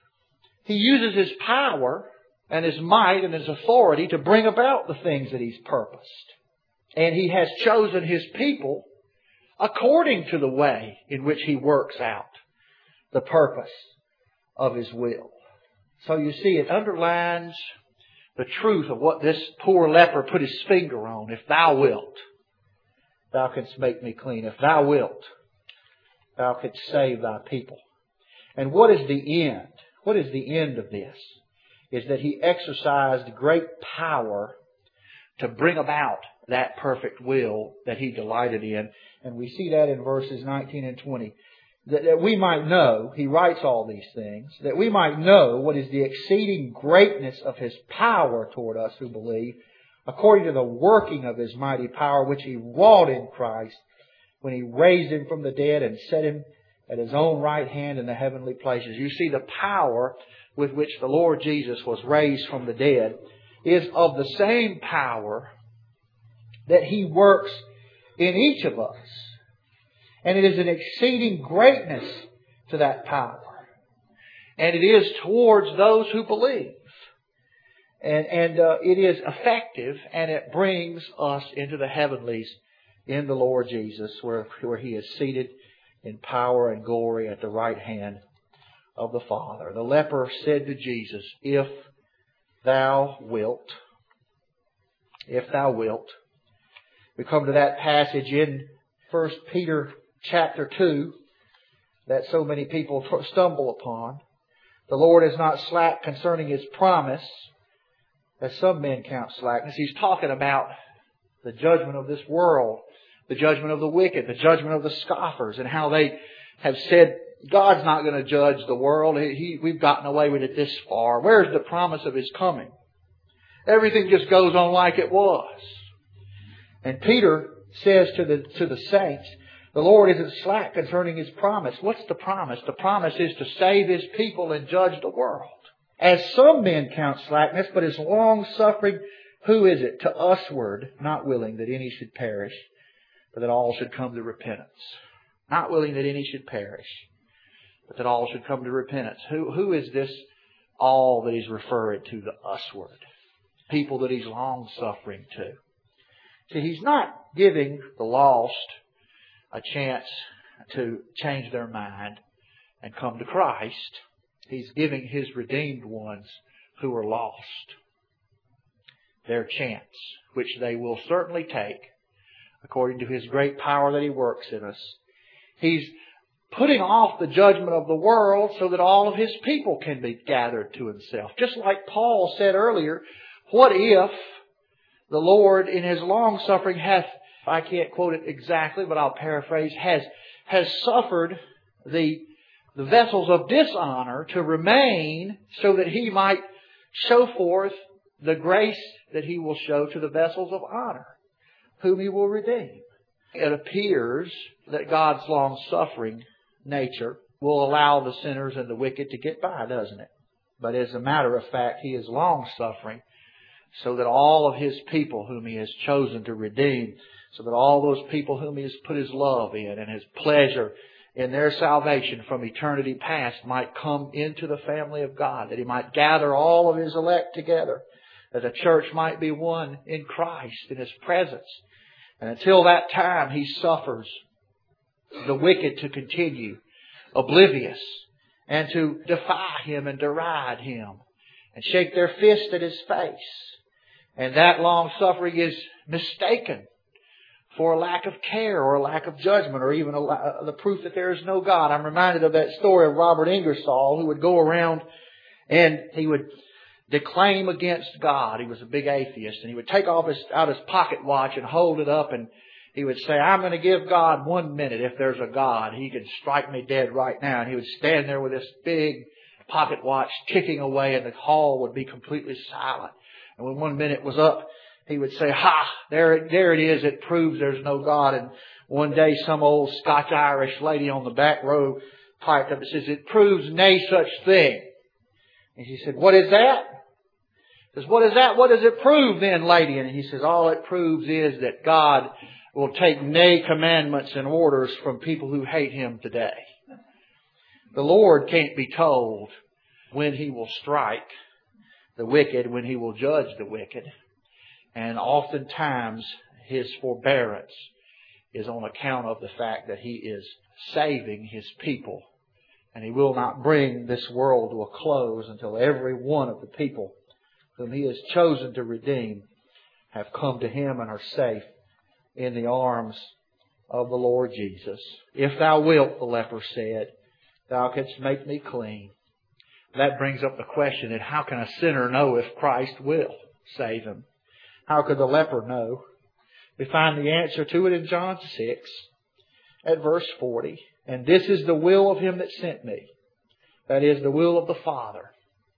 He uses His power and His might and His authority to bring about the things that He's purposed. And He has chosen His people according to the way in which He works out the purpose of His will. So you see, it underlines the truth of what this poor leper put his finger on. If Thou wilt, Thou canst make me clean. If Thou wilt, Thou canst save Thy people. And what is the end? What is the end of this? Is that He exercised great power to bring about that perfect will that He delighted in. And we see that in verses 19 and 20. That we might know, He writes all these things, that we might know what is the exceeding greatness of His power toward us who believe, according to the working of His mighty power, which He wrought in Christ, when He raised Him from the dead and set Him at His own right hand in the heavenly places. You see, the power with which the Lord Jesus was raised from the dead is of the same power that He works in each of us. And it is an exceeding greatness to that power. And it is towards those who believe. And it is effective, and it brings us into the heavenlies in the Lord Jesus, where He is seated in power and glory at the right hand of the Father. The leper said to Jesus, if Thou wilt. If Thou wilt. We come to that passage in 1 Peter chapter 2 that so many people stumble upon. The Lord is not slack concerning His promise, as some men count slackness. He's talking about the judgment of this world, the judgment of the wicked, the judgment of the scoffers, and how they have said, God's not going to judge the world. We've gotten away with it this far. Where's the promise of His coming? Everything just goes on like it was. And Peter says to the saints, the Lord isn't slack concerning His promise. What's the promise? The promise is to save His people and judge the world. As some men count slackness, but is long-suffering, who is it? To usward, not willing that any should perish, but that all should come to repentance. Not willing that any should perish, but that all should come to repentance. Who is this all that He's referring to, the usward? People that He's long-suffering to. See, He's not giving the lost a chance to change their mind and come to Christ. He's giving His redeemed ones who are lost their chance, which they will certainly take according to His great power that He works in us. He's putting off the judgment of the world so that all of His people can be gathered to Himself. Just like Paul said earlier, what if the Lord in His long suffering hath, I can't quote it exactly, but I'll paraphrase, has suffered the vessels of dishonor to remain so that He might show forth the grace that He will show to the vessels of honor, whom He will redeem. It appears that God's long-suffering nature will allow the sinners and the wicked to get by, doesn't it? But as a matter of fact, He is long-suffering so that all of His people whom He has chosen to redeem, so that all those people whom He has put His love in and His pleasure in their salvation from eternity past might come into the family of God, that He might gather all of His elect together, that the church might be one in Christ, in His presence. And until that time, He suffers the wicked to continue oblivious and to defy Him and deride Him and shake their fist at His face. And that long suffering is mistaken for a lack of care or a lack of judgment or even the proof that there is no God. I'm reminded of that story of Robert Ingersoll, who would go around and he would declaim against God. He was a big atheist, and he would take out his pocket watch and hold it up, and he would say, "I'm going to give God 1 minute. If there's a God, He could strike me dead right now." And he would stand there with this big pocket watch ticking away, and the hall would be completely silent. And when 1 minute was up, he would say, "Ha! There it is. It proves there's no God." And one day, some old Scotch-Irish lady on the back row piped up and says, "It proves nay such thing." And she said, "What is that?" He says, "What is that? What does it prove then, lady?" And he says, "All it proves is that God will take nay commandments and orders from people who hate Him today." The Lord can't be told when He will strike the wicked, when He will judge the wicked. And oftentimes His forbearance is on account of the fact that He is saving His people. And He will not bring this world to a close until every one of the people whom He has chosen to redeem have come to Him and are safe in the arms of the Lord Jesus. "If Thou wilt," the leper said, "Thou canst make me clean." That brings up the question, that how can a sinner know if Christ will save him? How could the leper know? We find the answer to it in John 6 at verse 40. "And this is the will of Him that sent me," that is, the will of the Father,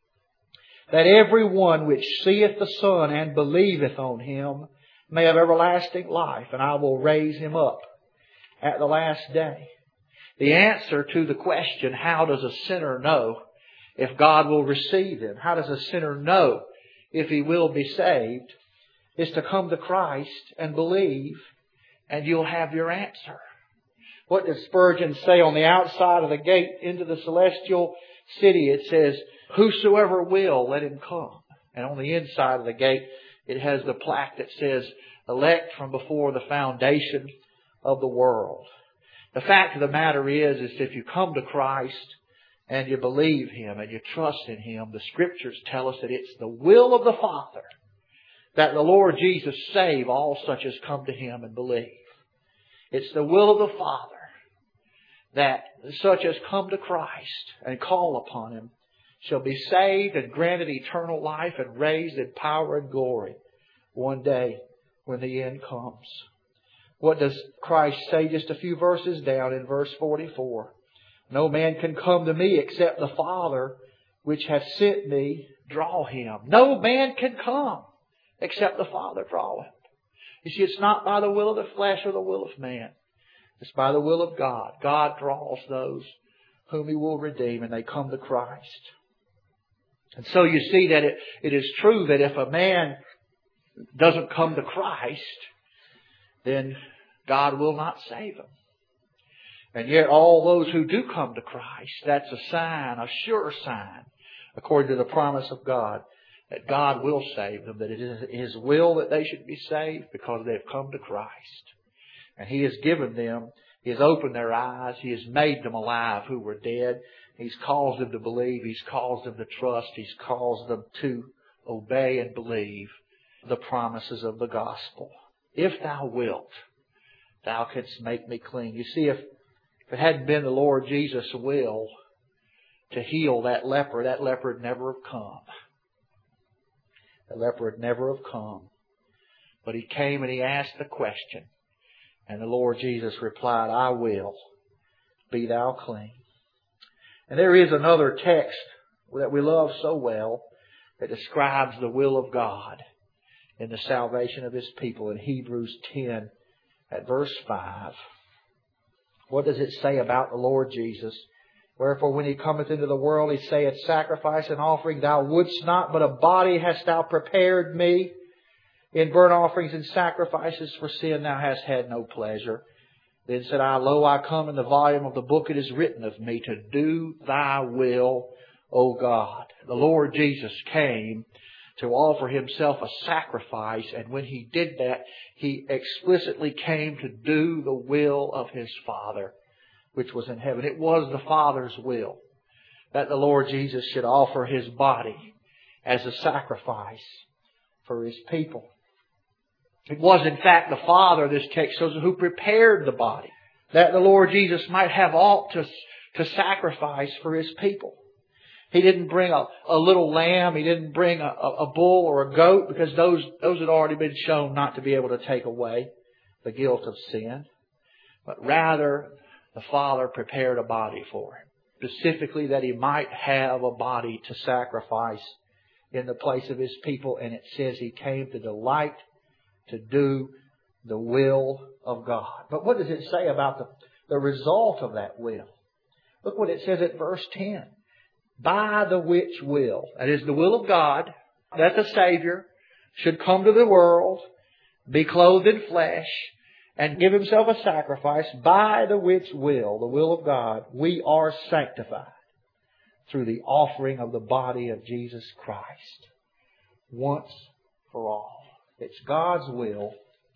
"that every one which seeth the Son and believeth on Him may have everlasting life, and I will raise him up at the last day." The answer to the question, how does a sinner know if God will receive him? How does a sinner know if he will be saved? Is to come to Christ and believe, and you'll have your answer. What does Spurgeon say on the outside of the gate into the celestial city? It says, "Whosoever will, let him come." And on the inside of the gate, it has the plaque that says, "Elect from before the foundation of the world." The fact of the matter is if you come to Christ and you believe Him and you trust in Him, the Scriptures tell us that it's the will of the Father that the Lord Jesus save all such as come to Him and believe. It's the will of the Father that such as come to Christ and call upon Him shall be saved and granted eternal life and raised in power and glory one day when the end comes. What does Christ say just a few verses down in verse 44? "No man can come to me except the Father which hath sent me draw him." No man can come except the Father draw him. You see, it's not by the will of the flesh or the will of man. It's by the will of God. God draws those whom He will redeem, and they come to Christ. And so you see that it is true that if a man doesn't come to Christ, then God will not save him. And yet all those who do come to Christ, that's a sign, a sure sign, according to the promise of God, that God will save them, that it is His will that they should be saved because they have come to Christ. And He has given them, He has opened their eyes, He has made them alive who were dead. He's caused them to believe, He's caused them to trust, He's caused them to obey and believe the promises of the gospel. "If Thou wilt, Thou canst make me clean." You see, if it hadn't been the Lord Jesus' will to heal that leper would never have come. The leper would never have come. But He came and He asked the question. And the Lord Jesus replied, "I will. Be thou clean." And there is another text that we love so well that describes the will of God in the salvation of His people in Hebrews 10 at verse 5. What does it say about the Lord Jesus? Wherefore when He cometh into the world, He saith, Sacrifice and offering thou wouldst not, but a body hast thou prepared me. In burnt offerings and sacrifices for sin thou hast had no pleasure. Then said I, Lo, I come, in the volume of the book it is written of me, to do thy will, O God. The Lord Jesus came to offer Himself a sacrifice, and when He did that, He explicitly came to do the will of His Father, which was in heaven. It was the Father's will that the Lord Jesus should offer His body as a sacrifice for His people. It was in fact the Father, this text shows, who prepared the body, that the Lord Jesus might have aught to sacrifice for His people. He didn't bring a little lamb. He didn't bring a bull or a goat, because those had already been shown not to be able to take away the guilt of sin. But rather, the Father prepared a body for Him, specifically that He might have a body to sacrifice in the place of His people. And it says He came to delight to do the will of God. But what does it say about the result of that will? Look what it says at verse 10. By the which will, that is the will of God, that the Savior should come to the world, be clothed in flesh, and give Himself a sacrifice, by the which will, the will of God, we are sanctified through the offering of the body of Jesus Christ once for all. It's God's will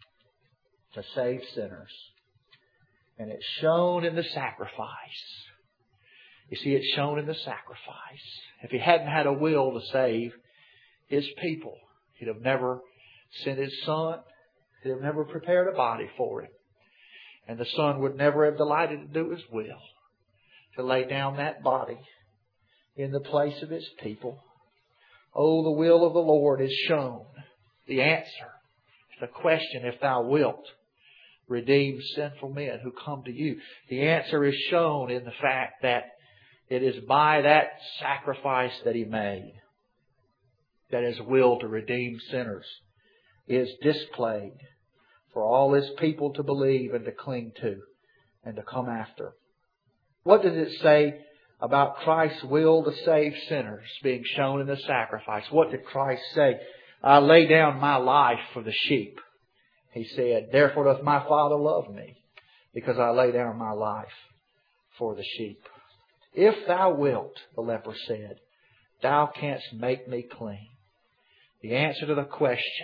to save sinners. And it's shown in the sacrifice. You see, it's shown in the sacrifice. If He hadn't had a will to save His people, He'd have never sent His Son. He'd have never prepared a body for Him. And the Son would never have delighted to do His will, to lay down that body in the place of His people. Oh, the will of the Lord is shown. The answer to the question, if thou wilt redeem sinful men who come to you, the answer is shown in the fact that it is by that sacrifice that He made that His will to redeem sinners is displayed for all His people to believe and to cling to and to come after. What does it say about Christ's will to save sinners being shown in the sacrifice? What did Christ say? I lay down my life for the sheep. He said, Therefore doth my Father love me, because I lay down my life for the sheep. If thou wilt, the leper said, thou canst make me clean. The answer to the question,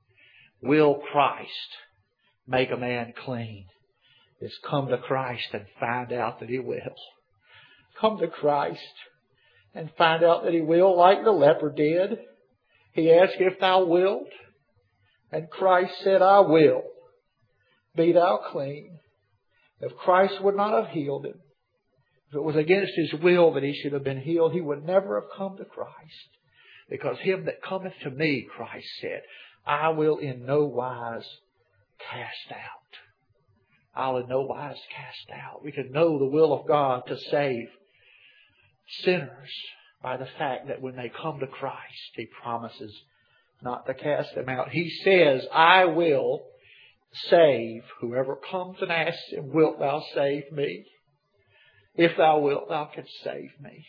will Christ make a man clean, is come to Christ and find out that He will. Come to Christ and find out that He will, like the leper did. He asked, If thou wilt. And Christ said, I will. Be thou clean. If Christ would not have healed him, if it was against His will that he should have been healed, he would never have come to Christ. Because him that cometh to me, Christ said, I will in no wise cast out. I'll in no wise cast out. We can know the will of God to save sinners by the fact that when they come to Christ, He promises not to cast them out. He says, I will save whoever comes and asks Him, Wilt thou save me? If thou wilt, thou canst save me.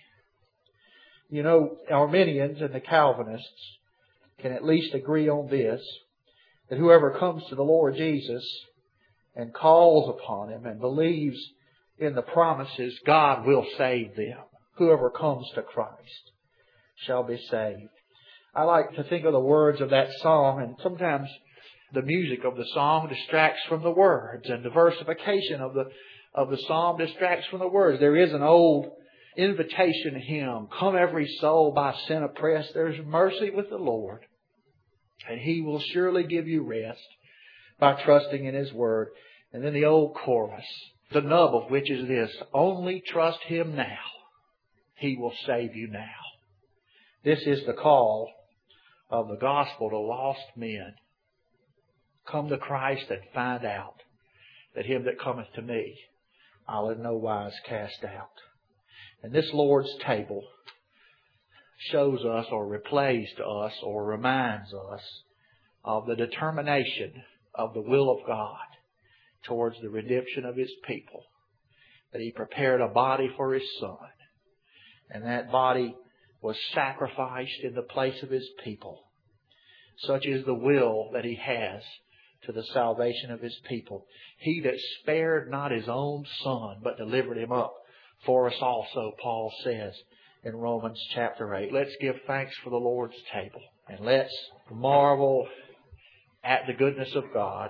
You know, Arminians and the Calvinists can at least agree on this, that whoever comes to the Lord Jesus and calls upon Him and believes in the promises, God will save them. Whoever comes to Christ shall be saved. I like to think of the words of that song, and sometimes the music of the song distracts from the words, and the versification of the psalm distracts from the words. There is an old invitation hymn, Come every soul by sin oppressed, there's mercy with the Lord, and He will surely give you rest by trusting in His word. And then the old chorus, the nub of which is this, only trust Him now. He will save you now. This is the call of the gospel to lost men. Come to Christ and find out that Him that cometh to me, I'll in no wise cast out. And this Lord's table shows us or replays to us or reminds us of the determination of the will of God towards the redemption of His people. That He prepared a body for His Son. And that body was sacrificed in the place of His people. Such is the will that He has to the salvation of His people. He that spared not His own Son, but delivered Him up for us also, Paul says in Romans chapter 8. Let's give thanks for the Lord's table. And let's marvel at the goodness of God.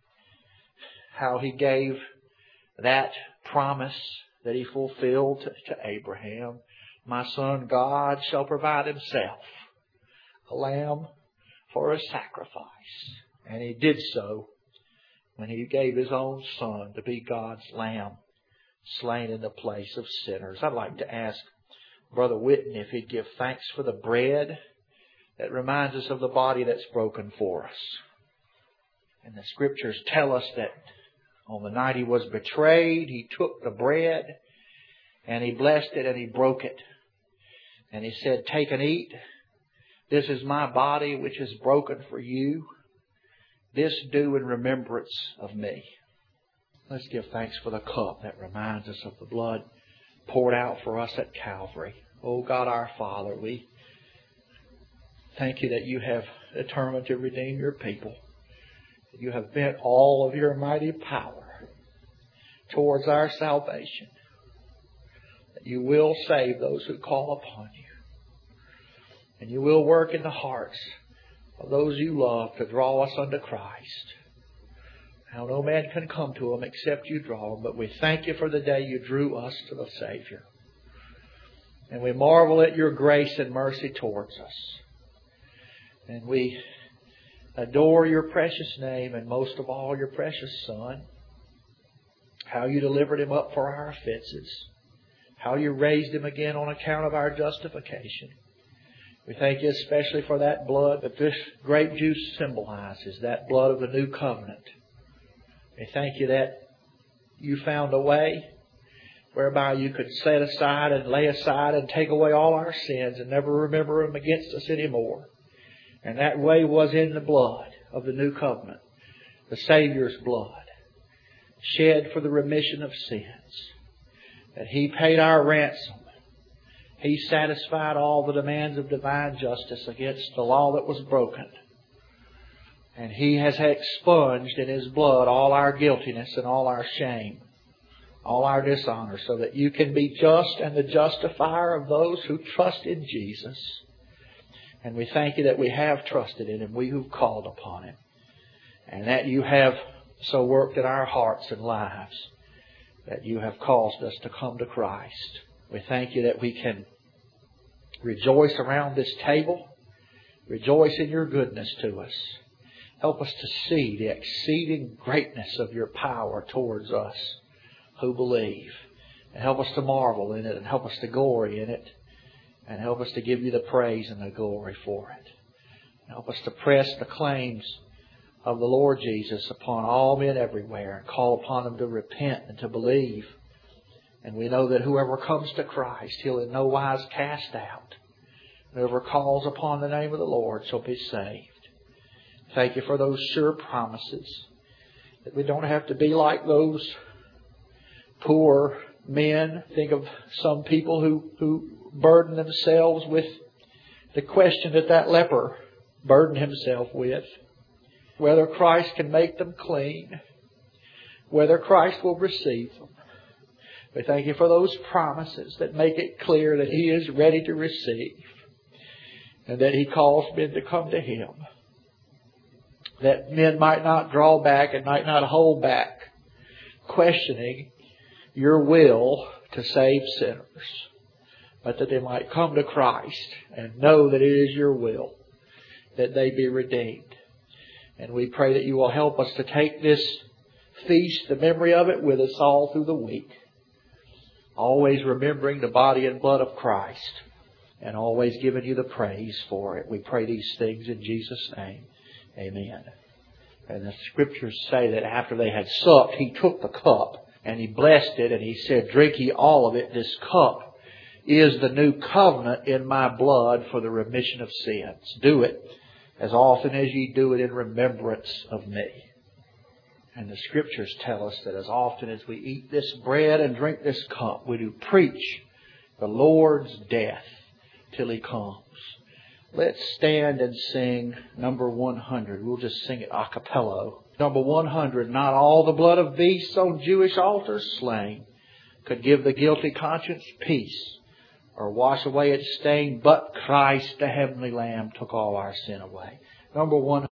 How He gave that promise that He fulfilled to Abraham. My son God shall provide Himself a lamb for a sacrifice. And He did so when He gave His own Son to be God's lamb slain in the place of sinners. I'd like to ask Brother Whitten if he'd give thanks for the bread that reminds us of the body that's broken for us. And the Scriptures tell us that on the night He was betrayed, He took the bread and He blessed it and He broke it. And He said, take and eat. This is my body which is broken for you. This do in remembrance of me. Let's give thanks for the cup that reminds us of the blood poured out for us at Calvary. Oh God our Father, we thank You that You have determined to redeem Your people. You have bent all of Your mighty power towards our salvation. That You will save those who call upon You. And You will work in the hearts of those You love to draw us unto Christ. Now no man can come to Him except You draw them. But we thank You for the day You drew us to the Savior. And we marvel at Your grace and mercy towards us. And we adore Your precious name, and most of all Your precious Son. How You delivered Him up for our offenses. How You raised Him again on account of our justification. We thank You especially for that blood that this grape juice symbolizes, that blood of the new covenant. We thank You that You found a way whereby You could set aside and lay aside and take away all our sins and never remember them against us anymore. And that way was in the blood of the new covenant, the Savior's blood, shed for the remission of sins. That He paid our ransom. He satisfied all the demands of divine justice against the law that was broken. And He has expunged in His blood all our guiltiness and all our shame, all our dishonor, so that You can be just and the justifier of those who trust in Jesus. And we thank You that we have trusted in Him, we who've called upon Him. And that You have so worked in our hearts and lives that You have caused us to come to Christ. We thank You that we can rejoice around this table. Rejoice in Your goodness to us. Help us to see the exceeding greatness of Your power towards us who believe. And help us to marvel in it and help us to glory in it. And help us to give You the praise and the glory for it. Help us to press the claims of the Lord Jesus upon all men everywhere and call upon them to repent and to believe. And we know that whoever comes to Christ, He'll in no wise cast out. Whoever calls upon the name of the Lord shall be saved. Thank You for those sure promises. That we don't have to be like those poor men. Think of some people who burden themselves with the question that leper burdened himself with. Whether Christ can make them clean. Whether Christ will receive them. We thank You for those promises that make it clear that He is ready to receive. And that He calls men to come to Him. That men might not draw back and might not hold back, questioning Your will to save sinners. But that they might come to Christ and know that it is Your will that they be redeemed. And we pray that You will help us to take this feast, the memory of it, with us all through the week. Always remembering the body and blood of Christ. And always giving You the praise for it. We pray these things in Jesus' name. Amen. And the Scriptures say that after they had supped, He took the cup and He blessed it and He said, drink ye all of it. This cup is the new covenant in my blood for the remission of sins. Do it as often as ye do it in remembrance of me. And the Scriptures tell us that as often as we eat this bread and drink this cup, we do preach the Lord's death till He comes. Let's stand and sing number 100. We'll just sing it a cappella. Number 100. Not all the blood of beasts on Jewish altars slain could give the guilty conscience peace or wash away its stain, but Christ, the heavenly Lamb, took all our sin away. Number 100.